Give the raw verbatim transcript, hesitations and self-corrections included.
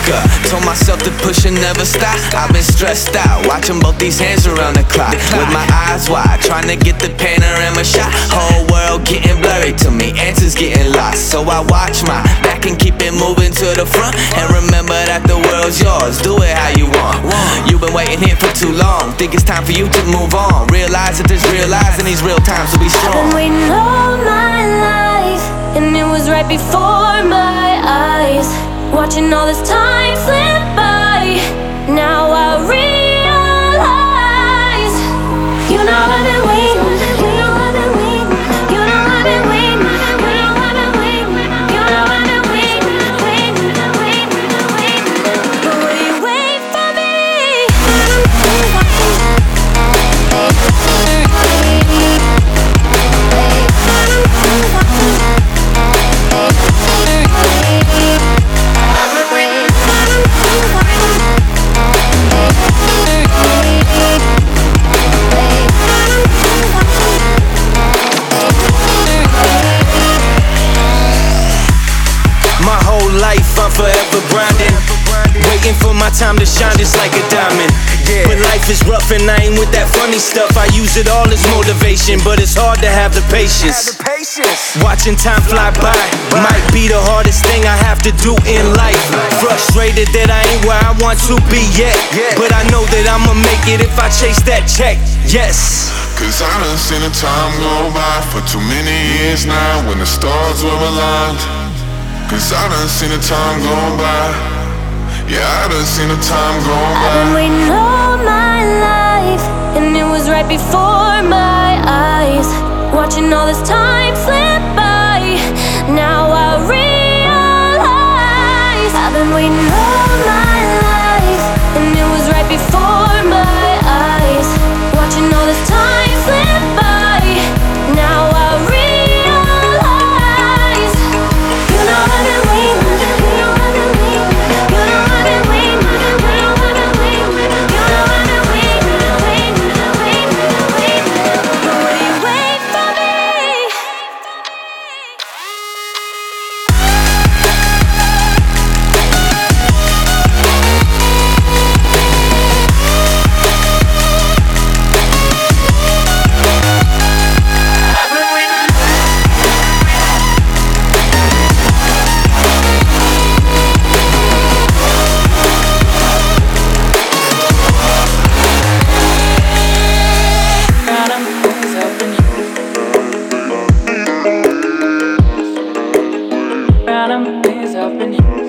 quicker. Told myself to push and never stop. I've been stressed out, watching both these hands around the clock. With my eyes wide, trying to get the panorama shot. Whole world getting blurry to me, answers getting lost. So I watch my back and keep it moving to the front. And remember that the world's yours, do it how you want. You've been waiting here for too long, think it's time for you to move on. Realize that there's real lies in these real times, so be strong. I've been waiting all my life, and it was right before my eyes, watching all this time slip by. Now I realize, you know I've been waiting, you know I've been waiting, you know I've been waiting, you know I've been waiting, you know I've been waiting, waiting, waiting, waiting. But will you wait for me? My whole life I'm forever grinding, waiting for my time to shine just like a diamond. But life is rough and I ain't with that funny stuff. I use it all as motivation, but it's hard to have the patience. Watching time fly by might be the hardest thing I have to do in life. Frustrated that I ain't where I want to be yet, but I know that I'ma make it if I chase that check, yes. Cause I done seen the time go by for too many years now, when the stars were aligned. Cause I done seen the time go by. Yeah, I done seen the time go by. I've been waiting all my life, and it was right before my eyes, watching all this time slip by. Now I realize, I've been waiting all my life, and it was right before my eyes, watching all this time slip by. Now I realize, you know I've been waiting, you know I've been waiting, you know I've been waiting, you know I've been waiting, you know I've been waiting, waiting, waiting, waiting. But will you wait for me? Adam is helping you.